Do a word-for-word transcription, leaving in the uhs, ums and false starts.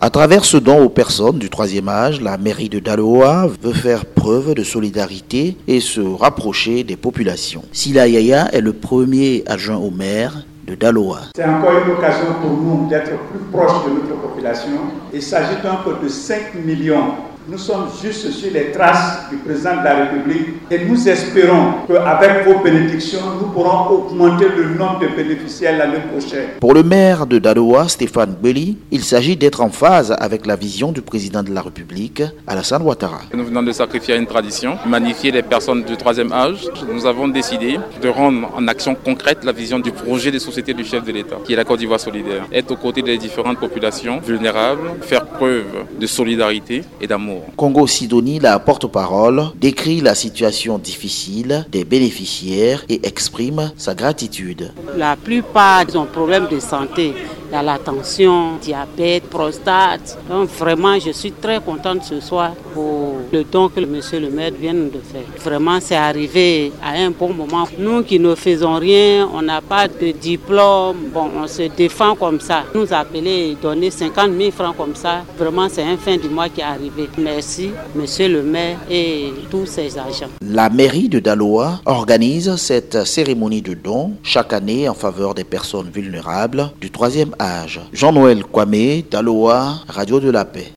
À travers ce don aux personnes du troisième âge, la mairie de Daloa veut faire preuve de solidarité et se rapprocher des populations. Sila Yaya est le premier adjoint au maire de Daloa. C'est encore une occasion pour nous d'être plus proches de notre population. Il s'agit d'un peu de cinq millions. Nous sommes juste sur les traces du président de la République et nous espérons qu'avec vos bénédictions, nous pourrons augmenter le nombre de bénéficiaires l'année prochaine. Pour le maire de Daloa, Stéphane Belli, il s'agit d'être en phase avec la vision du président de la République, Alassane Ouattara. Nous venons de sacrifier une tradition, magnifier les personnes du troisième âge. Nous avons décidé de rendre en action concrète la vision du projet de société du chef de l'État, qui est la Côte d'Ivoire solidaire. Être aux côtés des différentes populations vulnérables, faire preuve de solidarité et d'amour. Congo Sidonie, la porte-parole, décrit la situation difficile des bénéficiaires et exprime sa gratitude. La plupart ont problème de santé. Il y a la tension, diabète, prostate. Donc vraiment, je suis très contente ce soir pour le don que monsieur le maire vient de faire. Vraiment, c'est arrivé à un bon moment. Nous qui ne faisons rien, on n'a pas de diplôme, bon, on se défend comme ça. Nous appeler et donner cinquante mille francs comme ça, vraiment, c'est un fin du mois qui est arrivé. Merci, monsieur le maire et tous ses agents. La mairie de Daloa organise cette cérémonie de don chaque année en faveur des personnes vulnérables du troisième âge. Jean-Noël Kwame, Daloa, Radio de la Paix.